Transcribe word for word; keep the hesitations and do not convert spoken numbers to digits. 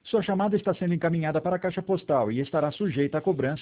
Sua chamada está sendo encaminhada para a caixa postal e estará sujeita a cobrança